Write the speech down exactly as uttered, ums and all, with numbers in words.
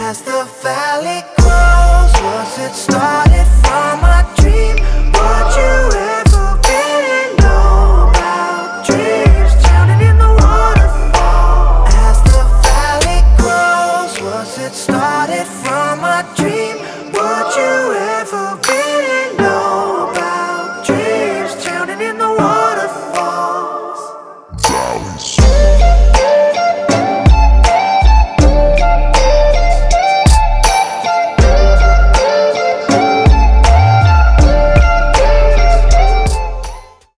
As the valley grows, was it started from